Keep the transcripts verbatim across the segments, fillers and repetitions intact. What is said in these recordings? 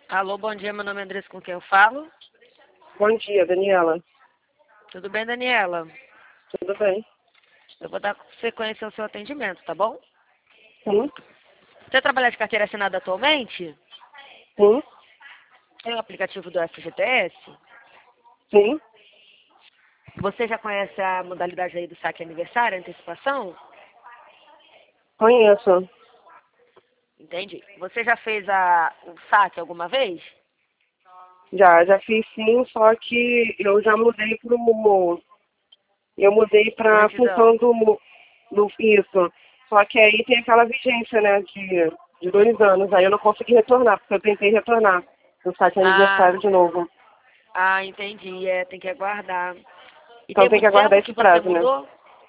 Alô, bom dia, meu nome é Andressa, com quem eu falo? Bom dia, Daniela. Tudo bem, Daniela? Tudo bem? Eu vou dar sequência ao seu atendimento, tá bom? Sim, Você trabalha de carteira assinada atualmente? sim, Tem o aplicativo do F G T S? sim. Você já conhece a modalidade aí do saque aniversário, antecipação? Conheço. Entendi. Você já fez a, o saque alguma vez? Já, já fiz sim, só que eu já mudei pro. Eu mudei para a Gratidão. função do, do isso. Só que aí tem aquela vigência, né, de, de dois anos. Aí eu não consegui retornar, porque eu tentei retornar no site Ah, aniversário de novo. ah, entendi. É, tem que aguardar. E Então tem tem que muito aguardar tempo esse que você prazo, né? mudou?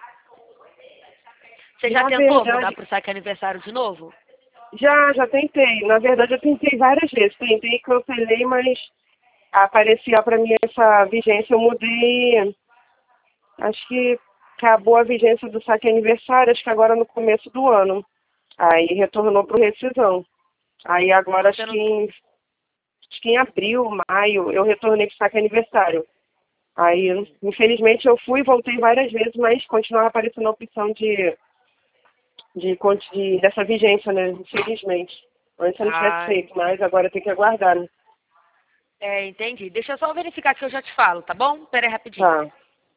Você já Na tentou mudar verdade, para o saque aniversário de novo? já, já tentei. Na verdade, eu tentei várias vezes. Tentei, cancelei, mas aparecia para mim essa vigência. Eu mudei. Acho que acabou a vigência do saque aniversário, acho que agora no começo do ano. Aí retornou para rescisão. Aí agora, Você acho que, não. em, acho que em abril, maio, eu retornei para o saque aniversário. Aí, infelizmente, eu fui e voltei várias vezes, mas continuava aparecendo a opção de, de, conti- de- dessa vigência, né? Infelizmente. Antes eu não tivesse Ah, feito, mas agora tem que aguardar, né? é, entendi. Deixa eu só verificar que eu já te falo, tá bom? Pera aí rapidinho. Tá.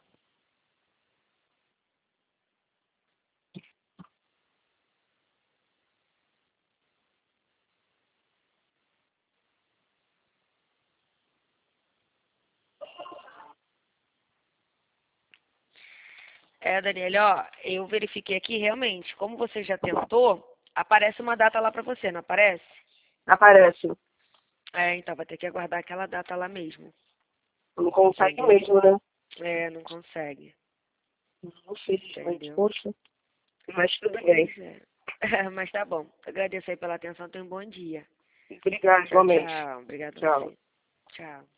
É, Daniela, ó, eu verifiquei aqui realmente, como você já tentou, aparece uma data lá pra você, não aparece? Aparece. É, então vai ter que aguardar aquela data lá mesmo, Não consegue entendeu? mesmo, né? É, não consegue, Infelizmente, entendeu? poxa. Mas tudo bem. Pois é. Mas tá bom. Agradeço aí pela atenção, tenha um bom dia. Obrigada, Tchau, igualmente. tchau. Obrigada a Tchau. você. Tchau.